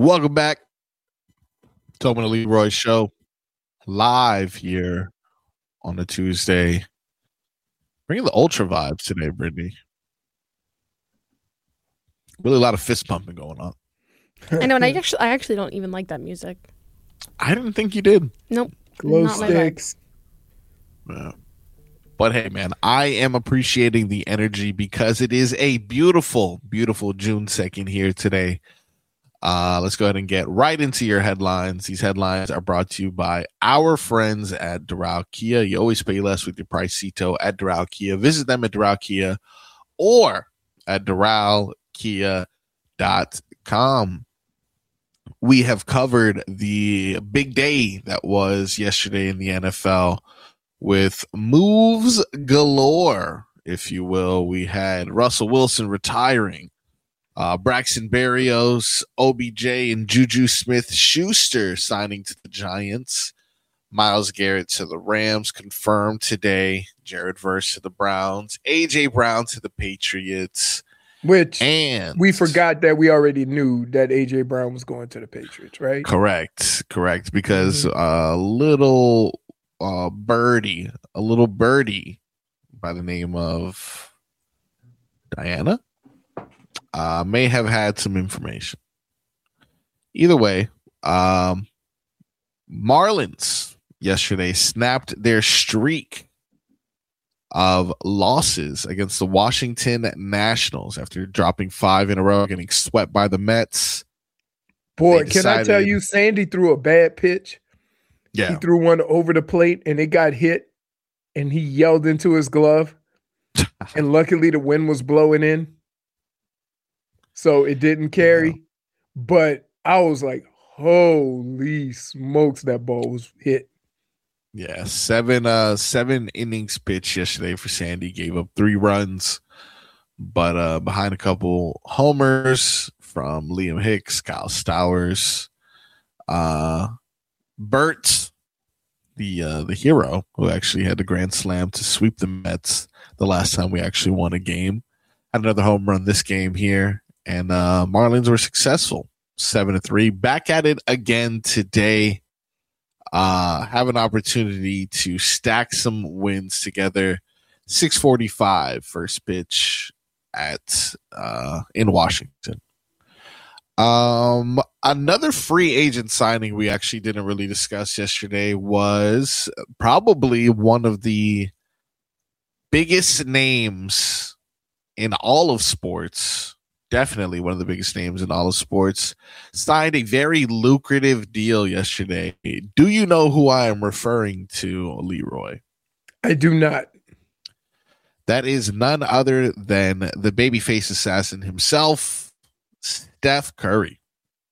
Welcome back. Tobin and Leroy show live here on a Tuesday. Bringing the ultra vibes today, Brittany. Really a lot of fist pumping going on. I know, and I actually don't even like that music. I didn't think you did. Nope. Glow sticks. Yeah. But hey, man, I am appreciating the energy because it is a beautiful, beautiful June 2nd here today. Let's go ahead and get right into your headlines. These headlines are brought to you by our friends at Doral Kia. You always pay less with your Pricito at Doral Kia. Visit them at Doral Kia or at DoralKia.com. We have covered the big day that was yesterday in the NFL with moves galore, if you will. We had Russell Wilson retiring. Braxton Berrios, OBJ, and Juju Smith-Schuster signing to the Giants. Myles Garrett to the Rams, confirmed today. Jared Verse to the Browns. A.J. Brown to the Patriots. And we forgot that we already knew that A.J. Brown was going to the Patriots, right? Correct. Because a little birdie by the name of Diana may have had some information. Either way, Marlins yesterday snapped their streak of losses against the Washington Nationals after dropping 5 in a row, getting swept by the Mets. Boy, can I tell you, Sandy threw a bad pitch. Yeah. He threw one over the plate and it got hit and he yelled into his glove. And luckily the wind was blowing in, so it didn't carry. Yeah. But I was like, holy smokes, that ball was hit. Yeah, seven innings pitched yesterday for Sandy. Gave up 3 runs, but behind a couple homers from Liam Hicks, Kyle Stowers, Bert, the hero who actually had the grand slam to sweep the Mets the last time we actually won a game, had another home run this game here, and Marlins were successful, 7-3. Back at it again today. Have an opportunity to stack some wins together. 6:45 first pitch at in Washington. Another free agent signing we actually didn't really discuss yesterday was probably one of the biggest names in all of sports. Definitely one of the biggest names in all of sports, signed a very lucrative deal yesterday. Do you know who I am referring to, Leroy? I do not. That is none other than the babyface assassin himself, Steph Curry.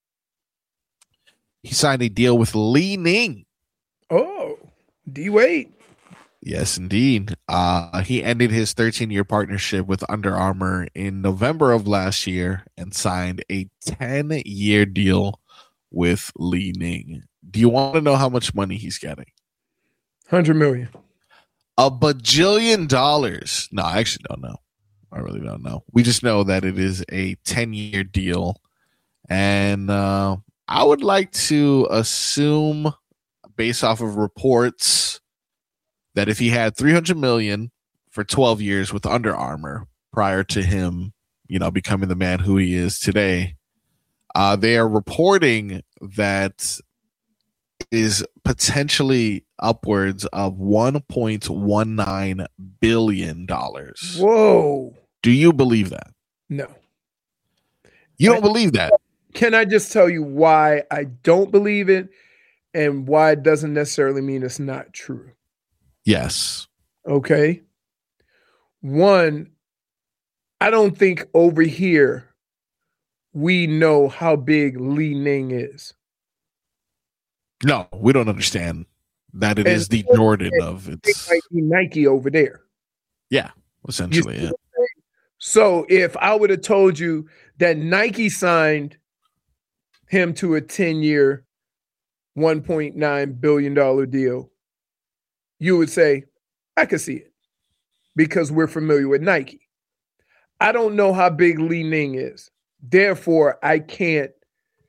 He signed a deal with Li Ning. Oh, D-Wade. Yes, indeed. He ended his 13-year partnership with Under Armour in November of last year and signed a 10-year deal with Li Ning. Do you want to know how much money he's getting? $100 million. $1 bajillion. No, I actually don't know. I really don't know. We just know that it is a 10-year deal. And I would like to assume, based off of reports, that if he had $300 million for 12 years with Under Armour prior to him, becoming the man who he is today, they are reporting that is potentially upwards of $1.19 billion. Whoa. Do you believe that? No. You don't believe that? Can I just tell you why I don't believe it and why it doesn't necessarily mean it's not true? Yes. Okay. One, I don't think over here we know how big Li Ning is. No, we don't understand that it is the Jordan of its. It might be Nike over there. Yeah, essentially. Yeah. So if I would have told you that Nike signed him to a 10-year, $1.9 billion deal, you would say, I could see it because we're familiar with Nike. I don't know how big Li Ning is. Therefore, I can't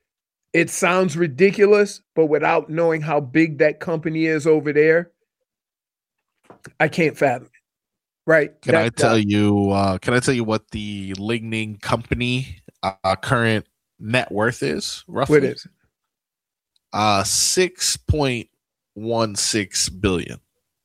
It sounds ridiculous, but without knowing how big that company is over there, I can't fathom it. Right? Can I tell you? Can I tell you what the Ling company current net worth is? Roughly, What is it? 6.16 billion.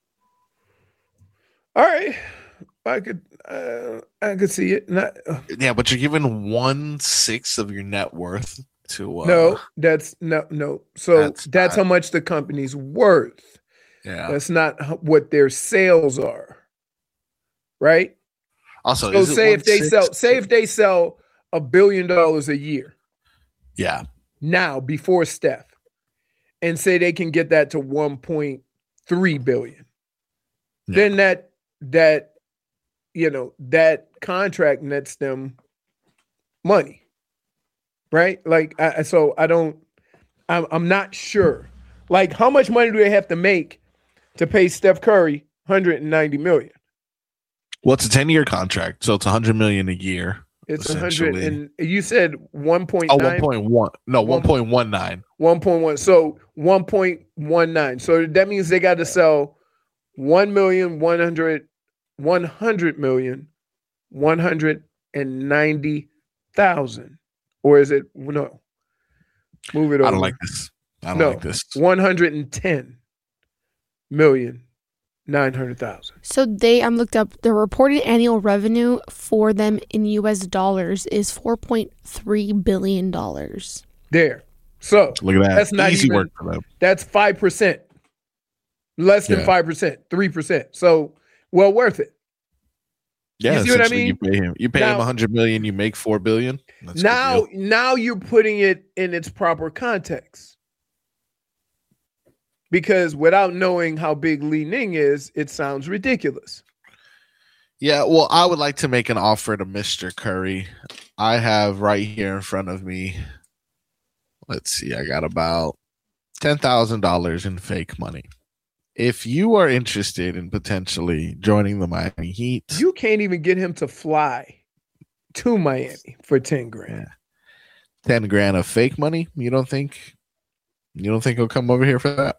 All right, I could see it. Yeah, but you're giving 1/6 of your net worth to. No, that's no. So that's how much the company's worth. Yeah, that's not what their sales are. Right. Also, so say if they sell $1 billion a year. Yeah. Now before Steph, and say they can get that to 1.3 billion, then that contract nets them money, right? Like, I'm not sure. Like, how much money do they have to make to pay Steph Curry $190 million? Well, it's a 10-year contract, so it's $100 million a year. It's 100, and you said 1.9. Oh, 1.1. No, 1.19. 1.1. So 1.19. So that means they got to sell 1,190,000. Or is it no? Move it over. I don't like this. I don't like this. 110,900,000. So I'm looked up, the reported annual revenue for them in US dollars is $4.3 billion. There. So look at that. That's not easy even, work for them. That's 5%. Less than 5%, 3%. So well worth it. Yeah, you see what I mean? You pay him $100 million, you make $4 billion. That's now you're putting it in its proper context. Because without knowing how big Li Ning is, it sounds ridiculous. Yeah, well, I would like to make an offer to Mr. Curry. I have right here in front of me, let's see, I got about $10,000 in fake money. If you are interested in potentially joining the Miami Heat, you can't even get him to fly to Miami for 10 grand. Yeah. 10 grand of fake money? You don't think he'll come over here for that?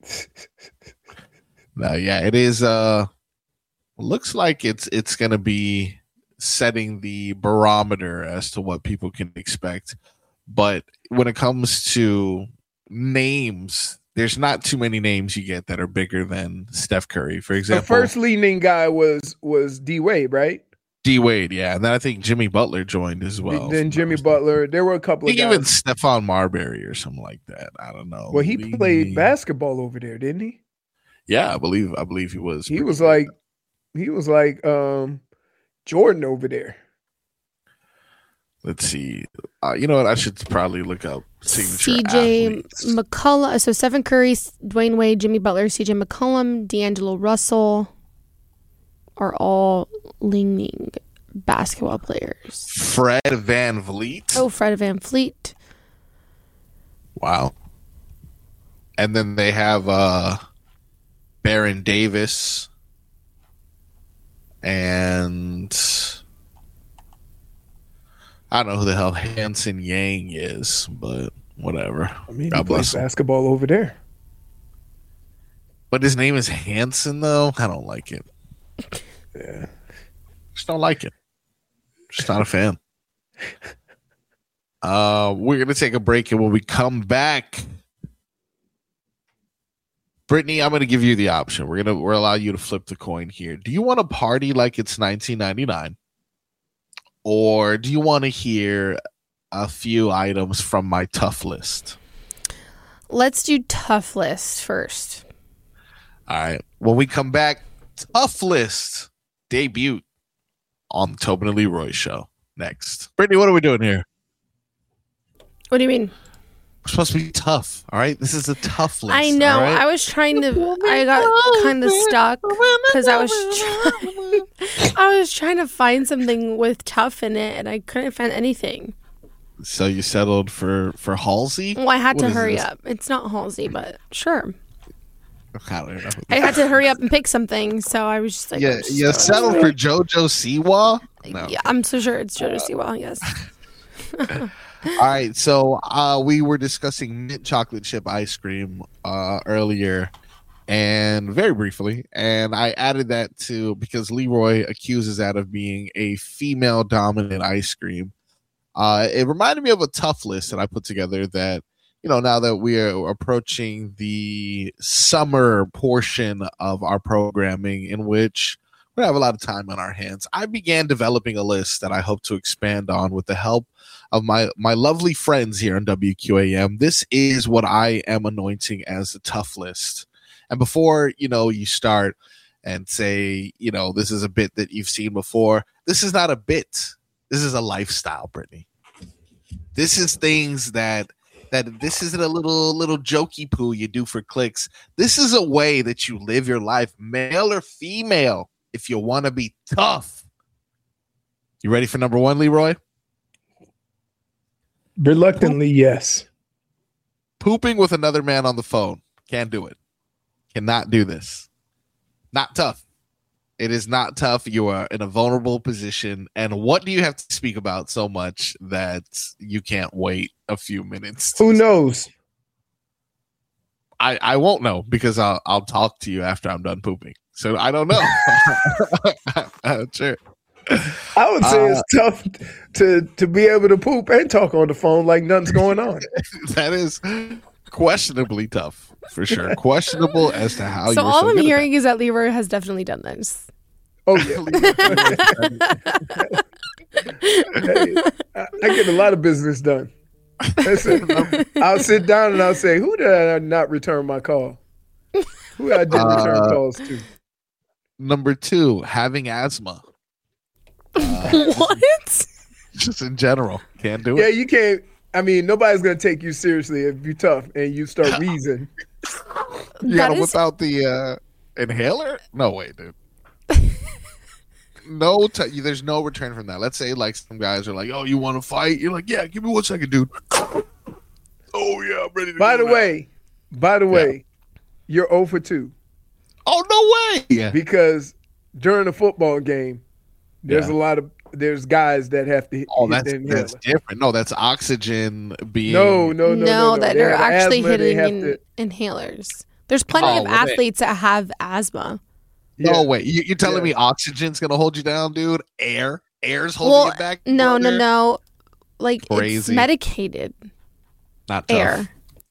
No, yeah, it is. Looks like it's gonna be setting the barometer as to what people can expect. But when it comes to names, there's not too many names you get that are bigger than Steph Curry. For example, the first leading guy was D Wade, right? D Wade, yeah, and then I think Jimmy Butler joined as well. Then Jimmy Butler. There were a couple of guys. Even Stephon Marbury or something like that. I don't know. Well, he played basketball over there, didn't he? Yeah, I believe he was. He was like Jordan over there. Let's see. You know what? I should probably look up CJ McCollum. So Stephen Curry, Dwayne Wade, Jimmy Butler, CJ McCollum, D'Angelo Russell are all leaning basketball players. Fred VanVleet. Oh, Fred VanVleet. Wow. And then they have Baron Davis and I don't know who the hell Hanson Yang is, but whatever. I mean, he plays basketball over there. But his name is Hanson, though. I don't like it. Yeah. Just don't like it. Just not a fan. We're going to take a break, and when we come back, Brittany, I'm going to give you the option. We're allow you to flip the coin here. Do you want to party like it's 1999? Or do you want to hear a few items from my tough list? Let's do tough list first. All right. When we come back, tough list debut on the Tobin and Leroy show next. Brittany, what are we doing here? What do you mean? We're supposed to be tough. All right. This is a tough list. I know. Right? I was trying to. I got kind of stuck because I was trying to find something with tough in it, and I couldn't find anything. So you settled for Halsey? Well, I had to hurry up. It's not Halsey, but sure. I don't know. I had to hurry up and pick something, so I was just like, yeah, you settled for JoJo Siwa? No. Yeah, I'm so sure it's JoJo Siwa. Yes. right, so we were discussing mint chocolate chip ice cream earlier, and very briefly, and I added that to because Leroy accuses that of being a female dominant ice cream. It reminded me of a tough list that I put together that, now that we are approaching the summer portion of our programming in which we have a lot of time on our hands, I began developing a list that I hope to expand on with the help of my lovely friends here on WQAM. This is what I am anointing as a tough list. And before, you start and say, this is a bit that you've seen before, this is not a bit. This is a lifestyle, Brittany. This is things that this isn't a little jokey poo you do for clicks. This is a way that you live your life, male or female, if you want to be tough. You ready for number one, Leroy? Reluctantly, yes. Pooping with another man on the phone. Can't do it. Cannot do this. Not tough. It is not tough. You are in a vulnerable position. And what do you have to speak about so much that you can't wait a few minutes? Who knows? I won't know because I'll talk to you after I'm done pooping. So I don't know. Sure. I would say it's tough to be able to poop and talk on the phone like nothing's going on. That is questionably tough, for sure. Questionable as to how. So all I'm hearing is that Leroy has definitely done this. Oh yeah. Hey, I get a lot of business done. I'll sit down and I'll say, "Who did I not return my call? Who I didn't return calls to?" Number 2, having asthma. What? Just in general, can't do it. Yeah, you can't. I mean, nobody's gonna take you seriously if you're tough and you start wheezing. You gotta whip out the inhaler? No way, dude. There's no return from that. Let's say like some guys are like, "Oh, you want to fight?" You're like, "Yeah, give me 1 second, dude." Oh yeah, I'm ready to By go the way, you're 0 for 2. Oh no way! Yeah. Because during a football game, there's there's guys that have to. That's different. No, that's oxygen being. No, that they're actually hitting inhalers. There's plenty of athletes that have asthma. Yeah. No, wait. You're telling me oxygen's going to hold you down, dude? Air's holding you back? No. Like, crazy. It's medicated. Not tough. Air.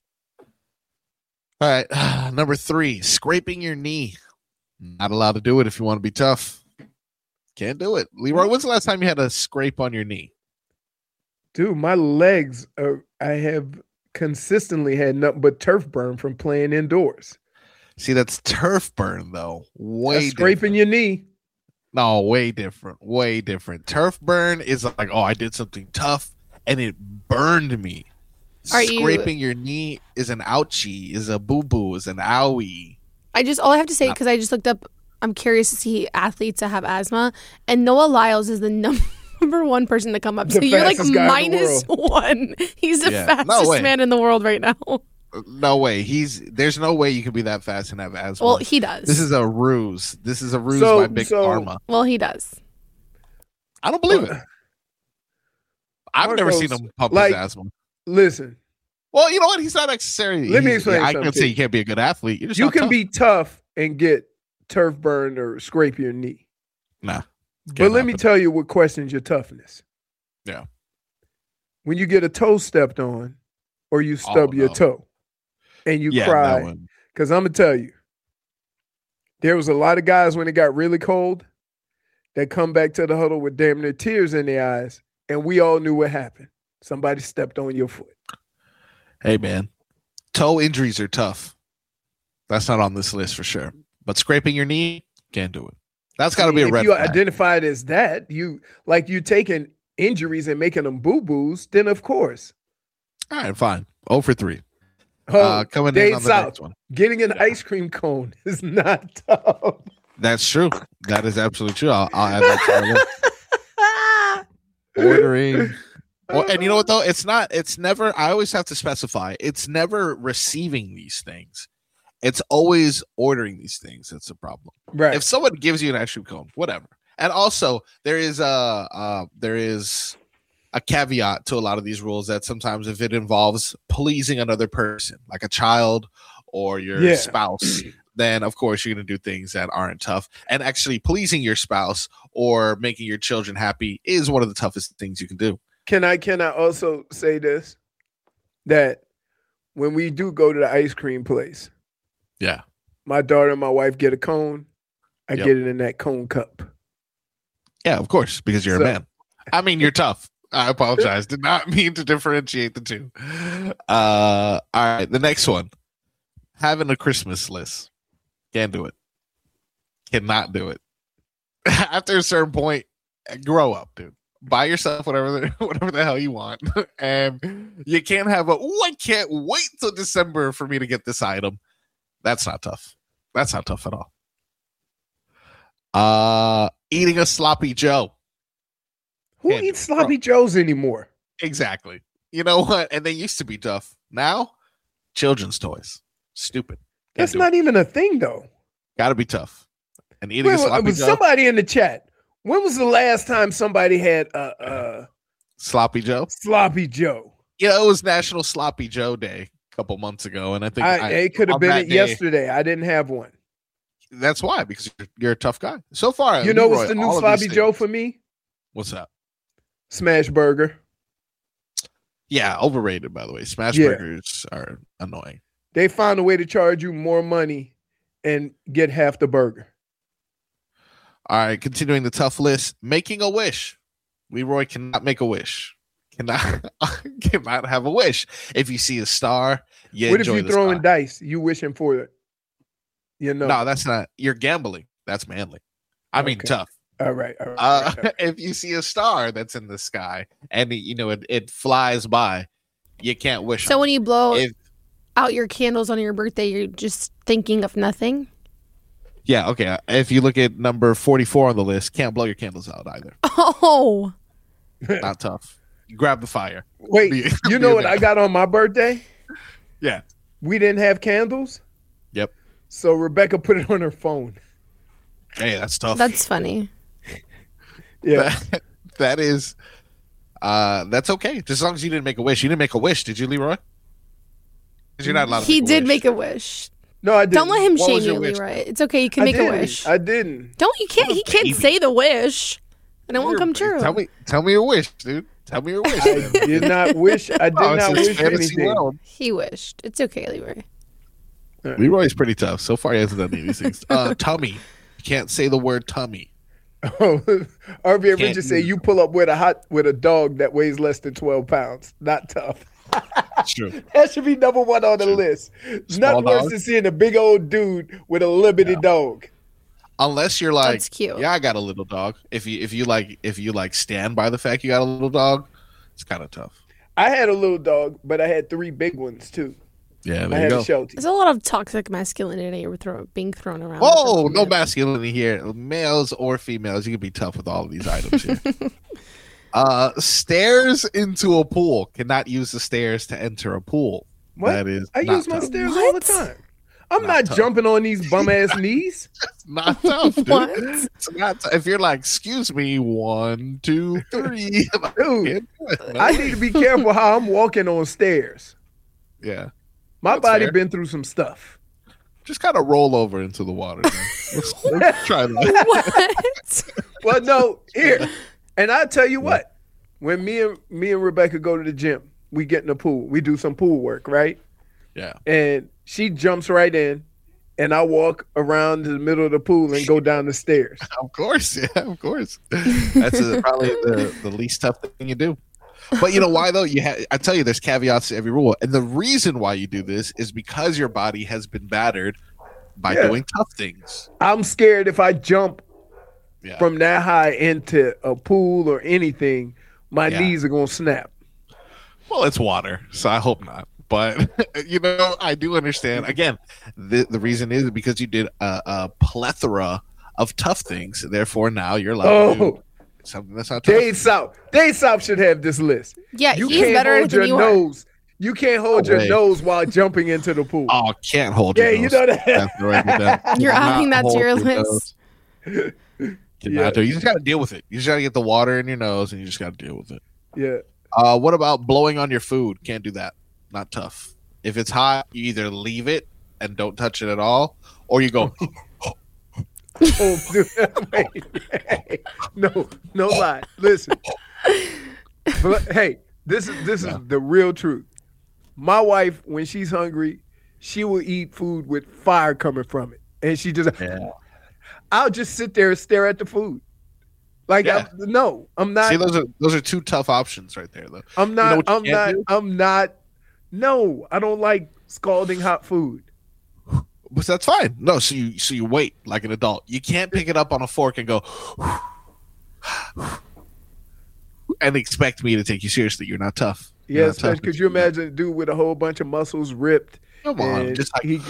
All right. Number 3, scraping your knee. Not allowed to do it if you want to be tough. Can't do it. Leroy, when's the last time you had a scrape on your knee? Dude, my legs I have consistently had nothing but turf burn from playing indoors. See, that's turf burn, though. Way scraping your knee. No, way different. Way different. Turf burn is like, oh, I did something tough and it burned me. Scraping your knee is an ouchie, is a boo-boo, is an owie. All I have to say, because I just looked up, I'm curious to see athletes that have asthma, and Noah Lyles is the number 1 person to come up. So you're like -1. He's the fastest man in the world right now. No way. There's no way you can be that fast and have asthma. Well, he does. This is a ruse. This is a ruse by Big Pharma. Well, he does. I don't believe it. I've never seen him pump his asthma. Listen. Well, you know what? He's not necessarily. Let me explain I something. can't say you can't be a good athlete. You can be tough and get turf burn or scrape your knee. Nah. But let me tell you what questions your toughness. Yeah. When you get a toe stepped on or you stub your toe and you cry. Because I'm going to tell you, there was a lot of guys when it got really cold that come back to the huddle with damn near tears in their eyes. And we all knew what happened. Somebody stepped on your foot. Hey, man. Toe injuries are tough. That's not on this list for sure. But scraping your knee, can't do it. That's got to be a red flag. If you identify it as that, you taking injuries and making them boo-boos, then of course. All right, fine. 0 for 3. Coming in on the next one. Getting an ice cream cone is not tough. That's true. That is absolutely true. I'll add that to the list. Ordering. Well, and you know what, though? It's never, I always have to specify, it's never receiving these things. It's always ordering these things. That's a problem. Right. If someone gives you an ice cream cone, whatever. And also, there is a caveat to a lot of these rules that sometimes if it involves pleasing another person, like a child or your spouse, then of course you're going to do things that aren't tough. And actually pleasing your spouse or making your children happy is one of the toughest things you can do. Can I also say this? That when we do go to the ice cream place, yeah, my daughter and my wife get a cone. I get it in that cone cup. Yeah, of course, because you're a man. I mean, you're tough. I apologize. Did not mean to differentiate the two. All right, the next one. Having a Christmas list. Can't do it. Cannot do it. After a certain point, grow up, dude. Buy yourself whatever the hell you want. And you can't have I can't wait till December for me to get this item. That's not tough. That's not tough at all. Eating a sloppy Joe. Who eats sloppy Joes anymore? Exactly. You know what? And they used to be tough. Now, children's toys. Stupid. That's not even a thing, though. Gotta be tough. And eating a sloppy Joe. Somebody in the chat. When was the last time somebody had a Sloppy Joe? Sloppy Joe. It was National Sloppy Joe Day a couple months ago, and I think it could have been yesterday. I didn't have one. That's why, because you're a tough guy. So far, you know what's the new Sloppy Joe for me? What's that? Smash Burger. Yeah, overrated, by the way. Smash burgers are annoying. They found a way to charge you more money and get half the burger. All right, continuing the tough list. Making a wish. Leroy cannot make a wish. Cannot have a wish. If you see a star, what if you throwing dice? You wishing for it? No, that's not. You're gambling. That's manly. I mean, tough. All right. If you see a star that's in the sky and it flies by, you can't wish. So when you blow out your candles on your birthday, you're just thinking of nothing. Yeah. Okay. If you look at number 44 on the list, can't blow your candles out either. Oh, not tough. Grab the fire. Wait, you know what I got on my birthday? Yeah. We didn't have candles. Yep. So Rebecca put it on her phone. Hey, that's tough. That's funny. Yeah. That is that's okay. Just as long as you didn't make a wish. You didn't make a wish, did you, Leroy? Because you're not allowed to He did make a wish. No, I didn't. Don't let him shame you, Leroy. It's okay. You can make a wish. I didn't. You can't. He can't say the wish, and it won't come true. Tell me your wish, dude. Tell me your wish. I did not wish. I did not wish anything. World. He wished. It's okay, Leroy. Leroy's pretty tough. So far, he hasn't done any of these things. Tummy. You can't say the word tummy. Oh, RV Richard say you pull up with a dog that weighs less than 12 pounds. Not tough. True. That should be number one on the list. Nothing worse than seeing a big old dude with a little bitty dog. Unless you're like, that's cute. Yeah, I got a little dog. If you stand by the fact you got a little dog, it's kind of tough. I had a little dog, but I had 3 big ones too. Yeah, I had a Sheltie. There's a lot of toxic masculinity being thrown around. Oh, no masculinity here. Males or females, you can be tough with all of these items here. Stairs into a pool. Cannot use the stairs to enter a pool. What? That is I use my stairs all the time. I'm not jumping on these bum ass knees. It's not tough, dude. What? It's not if you're like, excuse me, 1, 2, 3. Dude, I need to be careful how I'm walking on stairs. Yeah. My body been through some stuff. Just kind of roll over into the water. Let's try that. What? Well, no, here. And I tell you what, when me and Rebecca go to the gym, we get in the pool. We do some pool work, right? Yeah. And she jumps right in, and I walk around the middle of the pool and go down the stairs. Of course, yeah, of course. That's probably the least tough thing you do. But you know why though? I tell you, there's caveats to every rule, and the reason why you do this is because your body has been battered by doing tough things. I'm scared if I jump from that high into a pool or anything, my knees are gonna snap. Well, it's water, so I hope not. But I do understand. Again, the reason is because you did a plethora of tough things. Therefore, now you're allowed to do something that's not tough. Dave South should have this list. Yeah, you he's can't better hold than your you nose. You can't hold your nose while jumping into the pool. Oh, can't hold your nose. Yeah, you know that. You're adding that to your list. You just got to deal with it. You just got to get the water in your nose, and you just got to deal with it. Yeah. What about blowing on your food? Can't do that. Not tough. If it's hot, you either leave it and don't touch it at all, or you go. Oh, dude, wait. No lie. Listen. But, hey, this is the real truth. My wife, when she's hungry, she will eat food with fire coming from it, and she just. Yeah. I'll just sit there and stare at the food. Like, Yeah. I'm not. See, those are two tough options right there, though. I'm not. You know what you can't do? I'm not. No, I don't like scalding hot food. But that's fine. No, so you wait like an adult. You can't pick it up on a fork and go and expect me to take you seriously. You're not tough. You're Yes, not tough. could you imagine a dude with a whole bunch of muscles ripped? Come on, and just like he,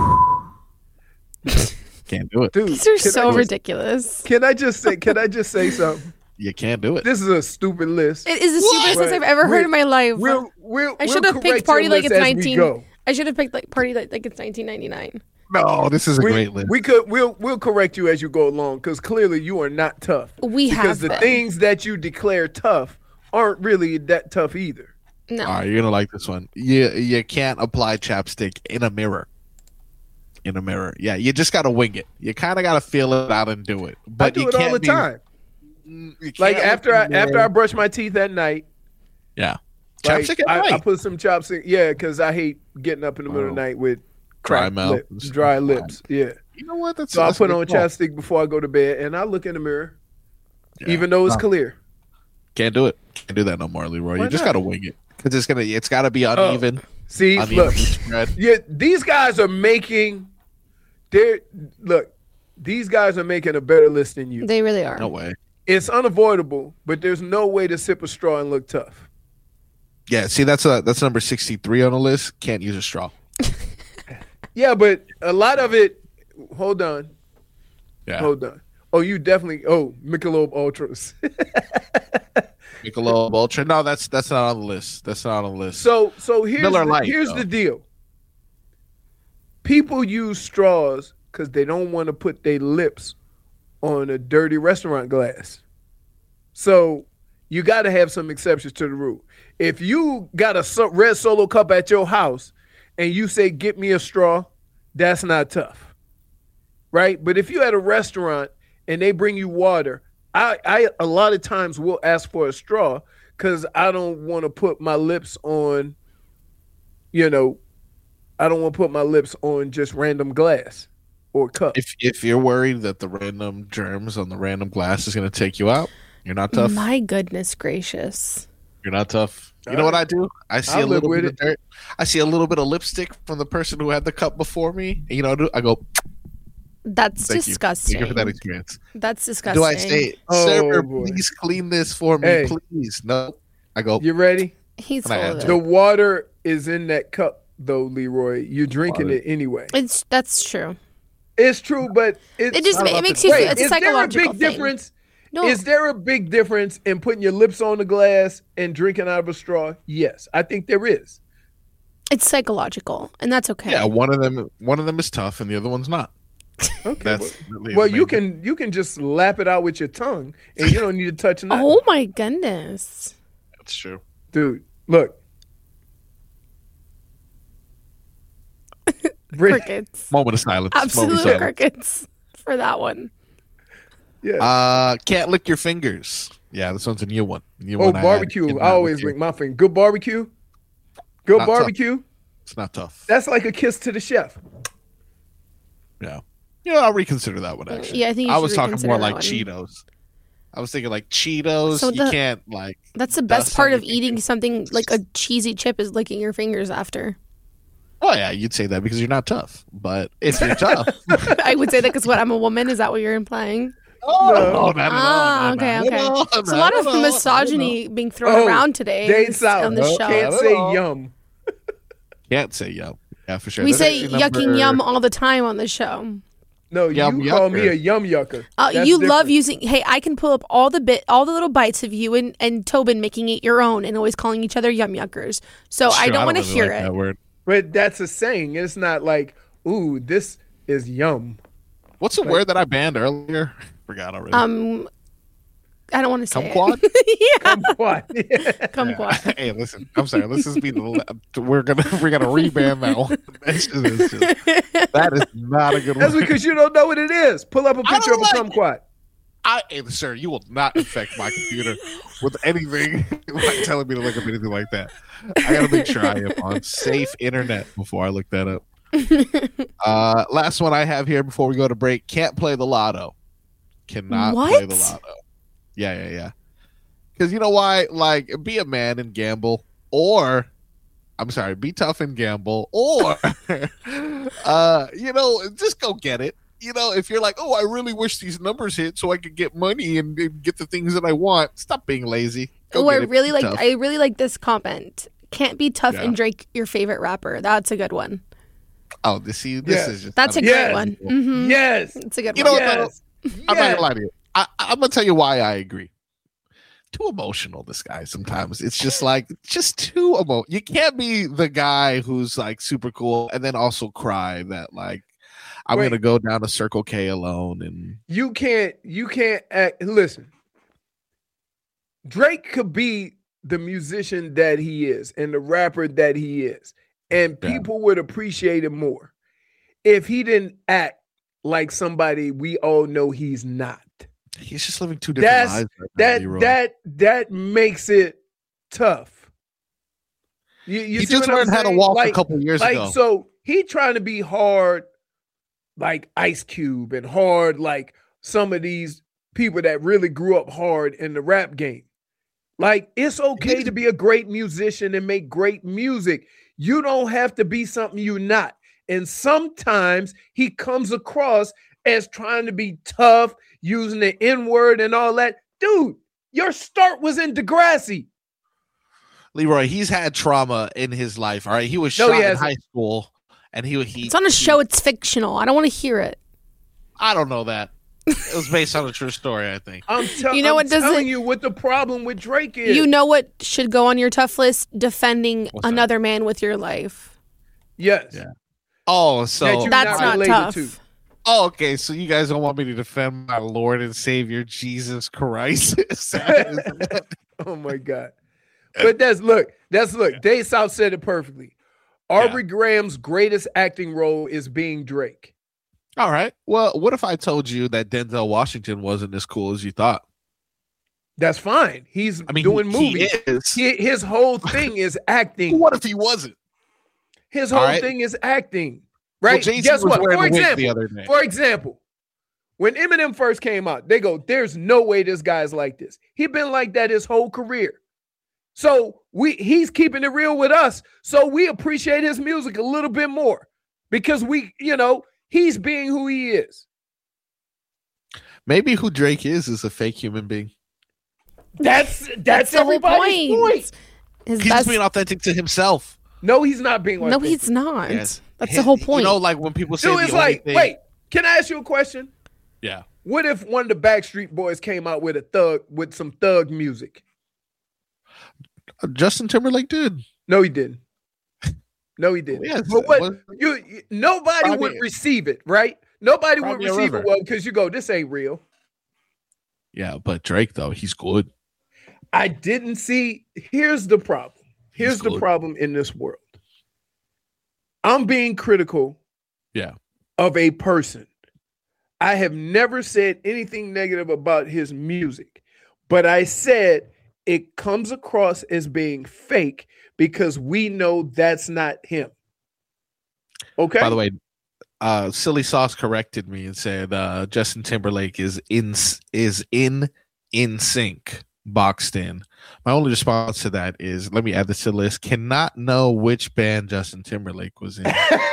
can't do it. dude, These are can I so just- ridiculous. Can I just say something? You can't do it. This is a stupid list. It is the stupidest list I've ever heard in my life. I should have picked Party Like it's 19. I should have picked like Party like it's 1999. No, this is a great list. We'll correct you as you go along because clearly you are not tough. Because the been. things that you declare tough aren't really that tough either. No. All right, you're gonna like this one. You can't apply chapstick in a mirror. In a mirror, yeah, you just gotta wing it. You kind of gotta feel it out and do it. But I do you it all can't the time. You Like can't after look in the after mirror. I brush my teeth at night. Yeah, Like, chapstick at I night. put some chopstick. Yeah, because I hate getting up in the middle of the night with Dry cracked mouth. dry lips. Yeah. You know what? That's So I that's a put good on call. chapstick before I go to bed, and I look in the mirror, Yeah. even though it's No. clear. Can't do it. Can't do that no more, Leroy. Why You just not? gotta wing it because it's gotta be uneven. See, Uneven look, spread. yeah, these guys are making these guys are making a better list than you. They really are. No way. It's unavoidable, but there's no way to sip a straw and look tough. Yeah, see, that's number 63 on the list. Can't use a straw. Yeah, but a lot of it. Hold on. Yeah, Oh, you definitely. Oh, Michelob Ultras. Michelob Ultra. No, that's not on the list. That's not on the list. So here's Miller Lite, here's though. the deal. People use straws because they don't want to put their lips on a dirty restaurant glass. So you got to have some exceptions to the rule. If you got a red Solo cup at your house and you say, "Get me a straw," that's not tough, right? But if you at a restaurant and they bring you water, I a lot of times will ask for a straw because I don't want to put my lips on, I don't want to put my lips on just random glass or cup. If you're worried that the random germs on the random glass is going to take you out, you're not tough. My goodness gracious. You're not tough. You know what I do? I see I'll a live little with bit of dirt. I see a little bit of lipstick from the person who had the cup before me. And you know what I do? I go, That's thank disgusting. you. Thank you for that experience. That's disgusting. Do I say, Oh, sir, boy. please clean this for me, Hey. please? No. I go, You ready? He's And I full of answer. it. The water is in that cup, though, Leroy. You're drinking Water. it anyway. That's true. It's true, but it's It just not it about makes the you weight. feel it's a is there a psychological big thing. difference? No, Is there a big difference in putting your lips on the glass and drinking out of a straw? Yes, I think there is. it's psychological, and that's okay. yeah, one of them is tough and the other one's not. Okay. That's really well, the you main can just lap it out with your tongue, and you don't need to touch nothing. Oh my goodness. That's true. Dude, look. Crickets. Moment of silence. Moment of Absolute silence. crickets for that one. Yeah. Can't lick your fingers. Yeah, this one's a new one. New Oh, one I had barbecue. in I my always review. lick my finger. Good barbecue. Good Not tough. barbecue. It's not tough. That's like a kiss to the chef. Yeah. Yeah, I'll reconsider that one actually. Yeah, I think you I should was talking more reconsider like that one. Cheetos. I was thinking like Cheetos. So you the- can't like That's the best Dust part on of your eating fingers. something like a cheesy chip is licking your fingers after. Oh yeah, you'd say that because you're not tough. But if you're tough, I would say that because what I'm a woman. Is that what you're implying? oh, No. not at all, Ah, not okay, at okay. all, There's a not lot of at all, misogyny being thrown Oh, around today Dade South. on the show. Can't Not say at all. yum. Can't say yum. Yeah, for sure. We That's say actually yucking number- yum all the time on the show. No, Yum you call me yucker. a yum yucker. That's You love different. using. Hey, I can pull up all the little bites of you and Tobin making it your own and always calling each other yum yuckers. So I Sure, don't want to really hear like it. that word. But that's a saying. It's not like, ooh, this is yum. What's the word that I banned earlier? Forgot already. I don't want to say Kumquat? it. Yeah. Kumquat. Kumquat. Hey, listen. I'm sorry. Let's just be we're gonna reband that one. That is not a good That's one. because you don't know what it is. Pull up a picture of a kumquat. Hey, sir, you will not affect my computer with anything like telling me to look up anything like that. I gotta make sure I am on safe internet before I look that up. Last one I have here before we go to break. Can't play the lotto. Cannot play the lotto. Yeah. Because you know why? Like, be a man and gamble, or be tough and gamble, or just go get it. If you're like, oh, I really wish these numbers hit so I could get money and get the things that I want. Stop being lazy. I really like this comment. Can't be tough and Drake your favorite rapper. That's a good one. Oh, this is just that's a great one. Mm-hmm. Yes, it's a good one. I'm not gonna lie to you. I'm gonna tell you why I agree. Too emotional, this guy. Sometimes it's just too emotional. You can't be the guy who's like super cool and then also cry that like I'm gonna go down to Circle K alone. And you can't listen. Drake could be the musician that he is and the rapper that he is, and people would appreciate him more if he didn't act like somebody we all know he's not. He's just living two different lives. That makes it tough. You he just learned how to walk a couple years ago. So he trying to be hard like Ice Cube and hard like some of these people that really grew up hard in the rap game. Like, it's okay to be a great musician and make great music. You don't have to be something you're not. And sometimes he comes across as trying to be tough, using the N-word and all that. Dude, your start was in Degrassi. Leroy, he's had trauma in his life, all right? He was shot in high school. And it's on a show. It's fictional. I don't want to hear it. I don't know that. It was based on a true story, I think. I'm telling you what the problem with Drake is. You know what should go on your tough list? Defending another man with your life. Yes. Yeah. Oh, so that's not tough. To. Oh, okay. So you guys don't want me to defend my Lord and Savior Jesus Christ? Oh my God. But look. Dave South said it perfectly. Aubrey Graham's greatest acting role is being Drake. All right. Well, what if I told you that Denzel Washington wasn't as cool as you thought? That's fine. He's doing movies. His whole thing is acting. What if he wasn't? His whole thing is acting. Right? Well, guess what? For example, when Eminem first came out, they go, there's no way this guy's like this. He's been like that his whole career. So he's keeping it real with us. So we appreciate his music a little bit more because he's being who he is. Maybe who Drake is a fake human being. That's everybody's point. He's just being authentic to himself. No, he's not being authentic. No, he's not. Yes. That's the whole point. Like when people say it's like, wait, can I ask you a question? Yeah. What if one of the Backstreet Boys came out with some thug music? Justin Timberlake did. No, he didn't. Yes, but nobody would receive it, right? Nobody would receive it well because you go, this ain't real. Yeah, but Drake though, he's good. I didn't see. Here's the problem. Here's the problem in this world. I'm being critical. Yeah. Of a person. I have never said anything negative about his music, but I said it comes across as being fake because we know that's not him. Okay. By the way, Silly Sauce corrected me and said Justin Timberlake is in sync, boxed in. My only response to that is, let me add this to the list. Cannot know which band Justin Timberlake was in.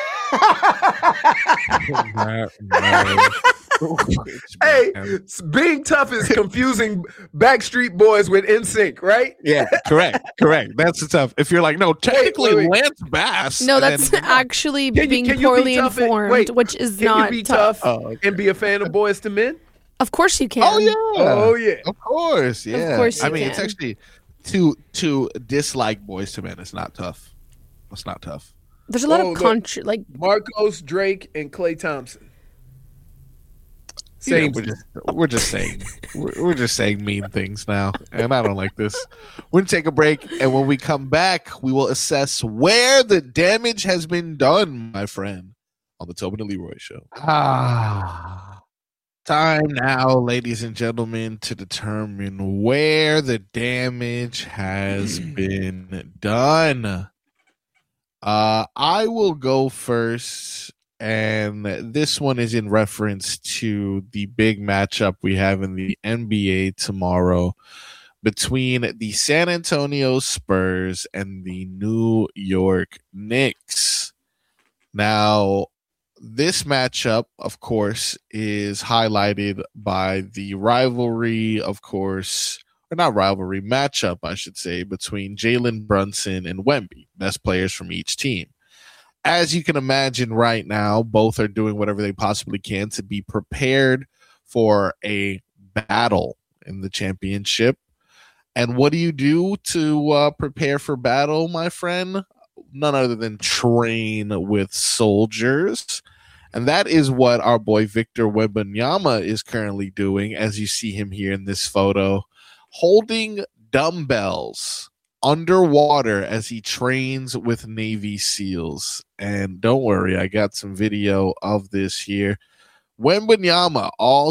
Hey, being tough is confusing Backstreet Boys with NSYNC, right? Yeah, correct. That's the tough. If you're like, no, technically Lance Bass. No, that's actually being poorly informed, which is not tough. And be a fan of Boyz II Men? Of course you can. Oh yeah. Of course, yeah. Of course you can. It's actually to dislike Boyz II Men. It's not tough. It's not tough. There's a lot of Marcos, Drake, and Klay Thompson. Same. We're just saying mean things now, and I don't like this. We're gonna take a break, and when we come back, we will assess where the damage has been done, my friend, on the Tobin and Leroy Show. Time now, ladies and gentlemen, to determine where the damage has been done. I will go first. And this one is in reference to the big matchup we have in the NBA tomorrow between the San Antonio Spurs and the New York Knicks. Now, this matchup, of course, is highlighted by the rivalry, of course, or not rivalry, matchup, I should say, between Jalen Brunson and Wemby, best players from each team. As you can imagine right now, both are doing whatever they possibly can to be prepared for a battle in the championship. And what do you do to prepare for battle, my friend? None other than train with soldiers. And that is what our boy Victor Wembanyama is currently doing, as you see him here in this photo, holding dumbbells underwater as he trains with Navy SEALs. And don't worry, I got some video of this here. Wembanyama, all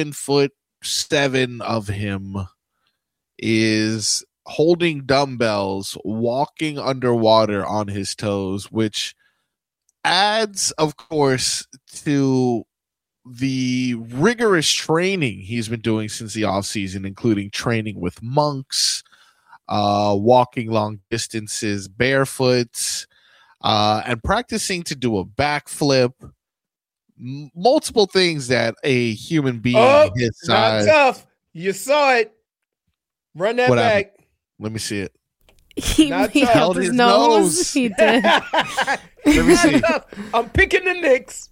7'7" of him, is holding dumbbells, walking underwater on his toes, which adds, of course, to the rigorous training he's been doing since the offseason, including training with monks, walking long distances barefoot, and practicing to do a backflip. Multiple things that a human being his size. Not tough. You saw it. Run that back. Happened? Let me see it. He held his nose. He did. Let me see. I'm picking the Knicks.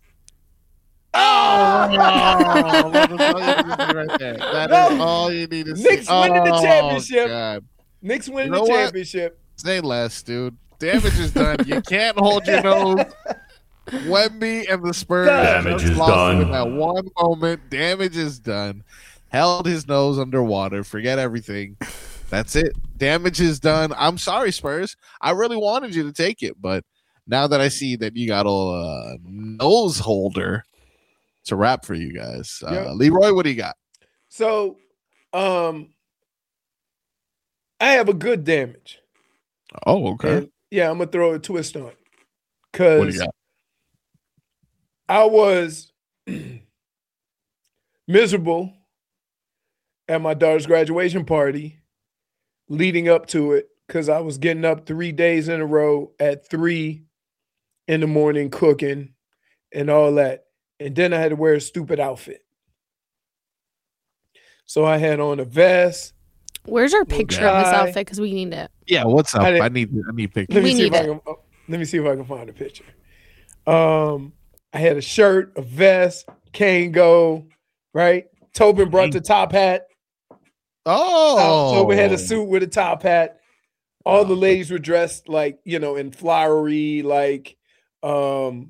That is all you need to see. Knicks winning the championship. God. Knicks winning the championship. Say less, dude. Damage is done. You can't hold your nose. Wemby and the Spurs. Damage is done. In that one moment, damage is done. Held his nose underwater. Forget everything. That's it. Damage is done. I'm sorry, Spurs. I really wanted you to take it, but now that I see that you got a nose holder, it's a wrap for you guys. Leroy, what do you got? So, I have a good damage. Oh, okay. And, yeah, I'm gonna throw a twist on it What do you because got? I was miserable at my daughter's graduation party leading up to it because I was getting up 3 days in a row at 3 in the morning cooking and all that. And then I had to wear a stupid outfit. So I had on a vest. Where's our picture of this outfit? Because we need it. Yeah, what's up? I need pictures. Let me see if I can find a picture. I had a shirt, a vest, Kango, right? Tobin brought the top hat. Oh. Tobin had a suit with a top hat. All the ladies were dressed like, in flowery, like, what's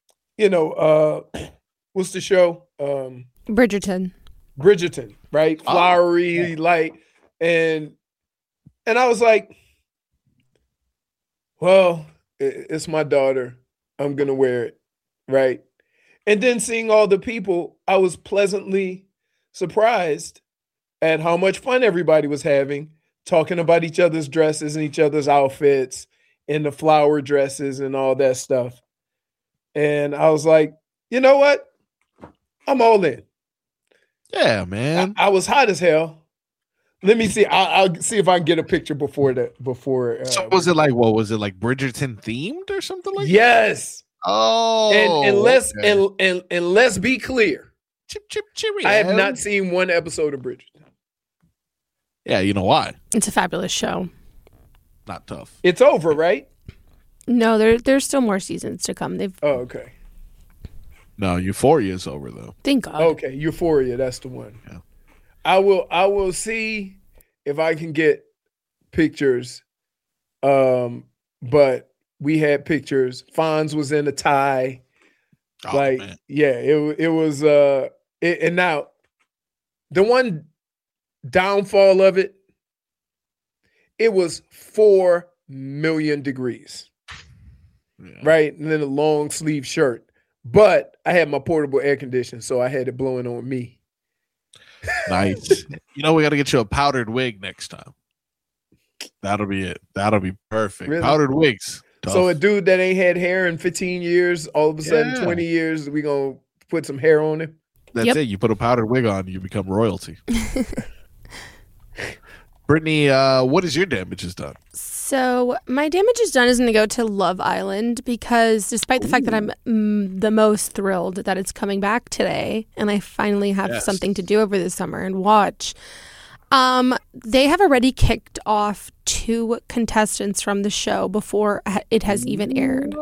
the show? Bridgerton, right? Flowery, light. And I was like, well, it's my daughter. I'm going to wear it, right? And then seeing all the people, I was pleasantly surprised at how much fun everybody was having, talking about each other's dresses and each other's outfits and the flower dresses and all that stuff. And I was like, you know what? I'm all in. Yeah, man. I was hot as hell. Let me see. I'll see if I can get a picture before. So was it like what? Was it like Bridgerton themed or something like? Yes. That? Oh. And let's be clear. Chip, chip, cheerio. I have not seen one episode of Bridgerton. Yeah, you know why? It's a fabulous show. Not tough. It's over, right? No, there's still more seasons to come. Oh, okay. No, Euphoria is over though. Thank God. Okay, Euphoria, that's the one. Yeah. I will see if I can get pictures. But we had pictures. Fonz was in a tie. Oh, man. Yeah, it was And now, the one downfall of it, it was 4 million degrees. Yeah. Right? And then a long sleeve shirt. But I had my portable air conditioner, so I had it blowing on me. Nice. We got to get you a powdered wig next time. That'll be it. That'll be perfect. Really? Powdered wigs. Tough. So a dude that ain't had hair in 15 years, all of a sudden 20 years, we going to put some hair on him? That's it. You put a powdered wig on, you become royalty. Brittany, what is your damages done? So my damages done is going to go to Love Island because despite the fact that I'm the most thrilled that it's coming back today and I finally have something to do over the summer and watch, they have already kicked off 2 contestants from the show before it has even aired.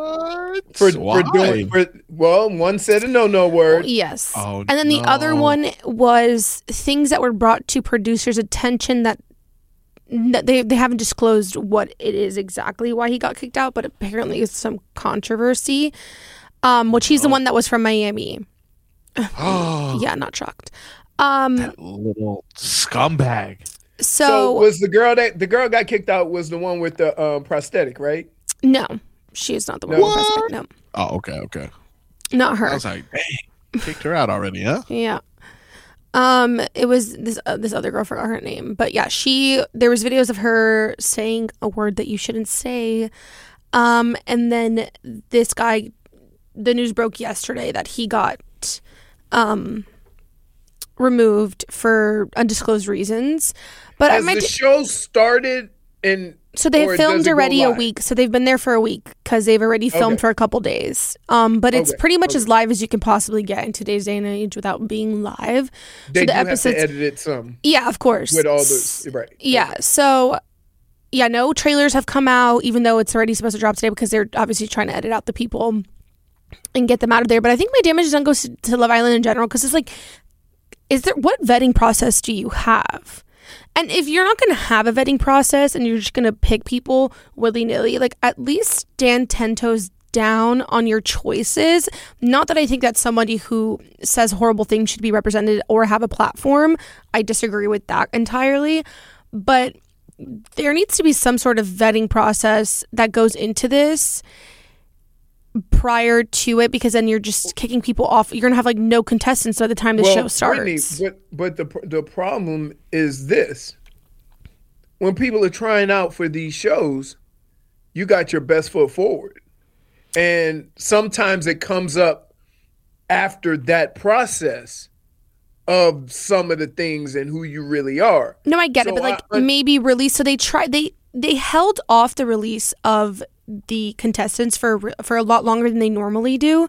Well, one said a no word. Yes. Oh, and then the other one was things that were brought to producers' attention that they haven't disclosed what it is exactly why he got kicked out, but apparently it's some controversy, which he's the one that was from Miami. Yeah, not shocked. That little scumbag. So was the girl got kicked out was the one with the prosthetic, right? No, she is not the one with the prosthetic. No. Oh, okay. Not her. I was like, dang, kicked her out already, huh? Yeah. It was this other girl, forgot her name, but yeah, there was videos of her saying a word that you shouldn't say, and then this guy, the news broke yesterday that he got removed for undisclosed reasons. But has the show started so they filmed already a week. So they've been there for a week because they've already filmed for a couple days. But it's pretty much as live as you can possibly get in today's day and age without being live. They do have to edit it some. Yeah, of course. With all the right. Yeah. So yeah, no trailers have come out, even though it's already supposed to drop today because they're obviously trying to edit out the people and get them out of there. But I think my damage doesn't go to Love Island in general because it's like, what vetting process do you have? And if you're not going to have a vetting process and you're just going to pick people willy-nilly, like at least stand 10 toes down on your choices. Not that I think that somebody who says horrible things should be represented or have a platform. I disagree with that entirely. But there needs to be some sort of vetting process that goes into this prior to it, because then you're just kicking people off. You're gonna have like no contestants by the time the show starts. Brittany, but the problem is this: when people are trying out for these shows, you got your best foot forward, and sometimes it comes up after that process of some of the things and who you really are. No, I get it, but like maybe release. So they held off the release of the contestants for a lot longer than they normally do,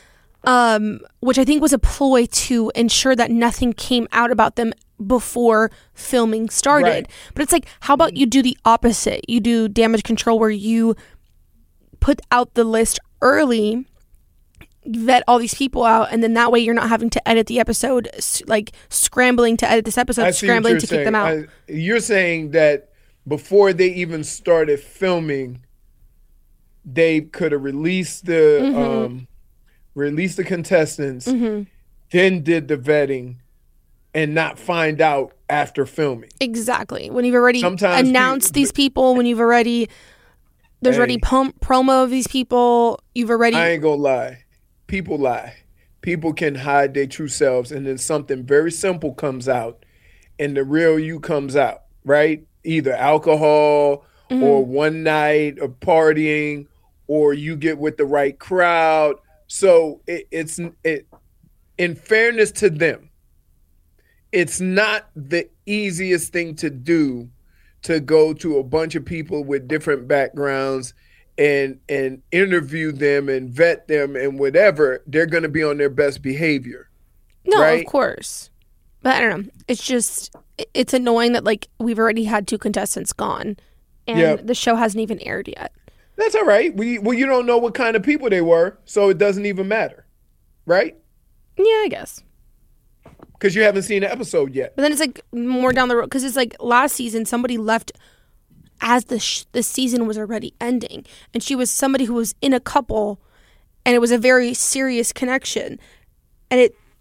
which I think was a ploy to ensure that nothing came out about them before filming started. Right. But it's like, how about you do the opposite? You do damage control where you put out the list early, vet all these people out, and then that way you're not having to edit the episode, like scrambling to edit this episode, scrambling to kick them out. You're saying that before they even started filming, they could have released the contestants, then did the vetting, and not find out after filming. Exactly. When you've already announced these people, when you've already there's already promo of these people, you've already. I ain't gonna lie, people lie. People can hide their true selves, and then something very simple comes out, and the real you comes out. Right? Either alcohol or one night of partying, or you get with the right crowd. So it's in fairness to them, it's not the easiest thing to do to go to a bunch of people with different backgrounds and interview them and vet them and whatever. They're going to be on their best behavior. No, right? Of course. But I don't know. It's just, it's annoying that like we've already had 2 contestants gone and the show hasn't even aired yet. That's all right. You don't know what kind of people they were, so it doesn't even matter, right? Yeah, I guess. Because you haven't seen the episode yet. But then it's like more down the road, because it's like last season somebody left as the season was already ending, and she was somebody who was in a couple, and it was a very serious connection, and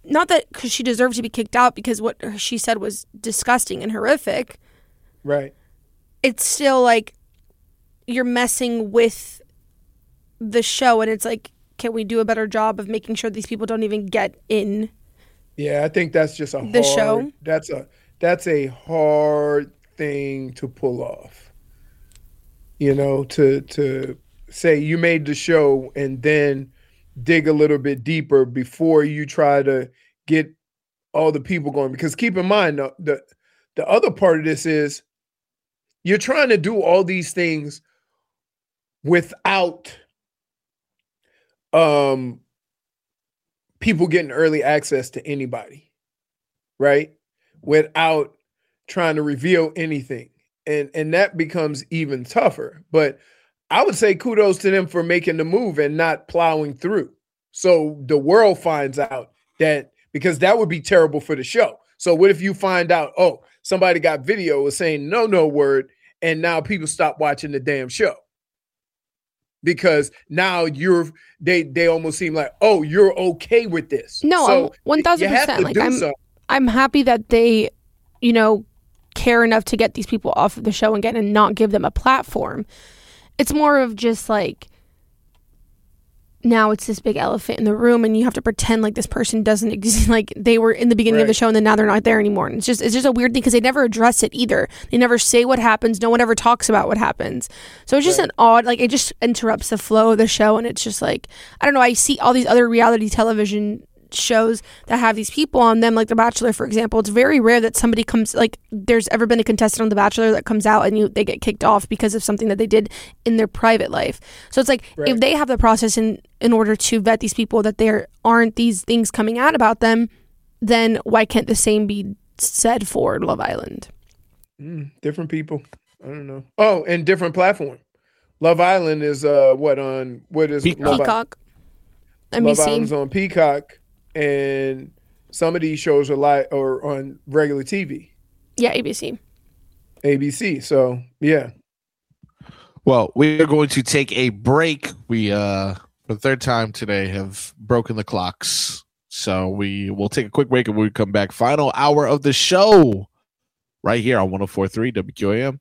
not that because she deserved to be kicked out because what she said was disgusting and horrific. Right. It's still like you're messing with the show, and it's like, can we do a better job of making sure these people don't even get in? Yeah, I think that's just the show. That's a hard thing to pull off. You know, to say you made the show and then dig a little bit deeper before you try to get all the people going. Because keep in mind, the other part of this is you're trying to do all these things without people getting early access to anybody, right? Without trying to reveal anything. And that becomes even tougher. But I would say kudos to them for making the move and not plowing through. So the world finds out that, because that would be terrible for the show. So what if you find out, oh, somebody got video was saying no word, and now people stop watching the damn show? Because now they almost seem like, oh, you're okay with this. No, so 1,000%. Like I'm happy that they, care enough to get these people off of the show again and not give them a platform. It's more of just like, now it's this big elephant in the room and you have to pretend like this person doesn't exist. Like they were in the beginning of the show and then now they're not there anymore. And it's just a weird thing because they never address it either. They never say what happens. No one ever talks about what happens. So it's just an odd, like it just interrupts the flow of the show. And it's just like, I don't know. I see all these other reality television shows that have these people on them, like The Bachelor, for example. It's very rare that somebody comes, like there's ever been a contestant on The Bachelor that comes out and they get kicked off because of something that they did in their private life. So it's like, if they have the process in order to vet these people, that there aren't these things coming out about them, then why can't the same be said for Love Island? Different people. I don't know. Oh, and different platform. Love Island is what is Peacock. Love Island's on Peacock. And some of these shows are live or on regular TV. Yeah, ABC. So, yeah. Well, we are going to take a break. We, for the third time today, have broken the clocks. So we will take a quick break and when we come back, final hour of the show right here on 104.3 WQAM.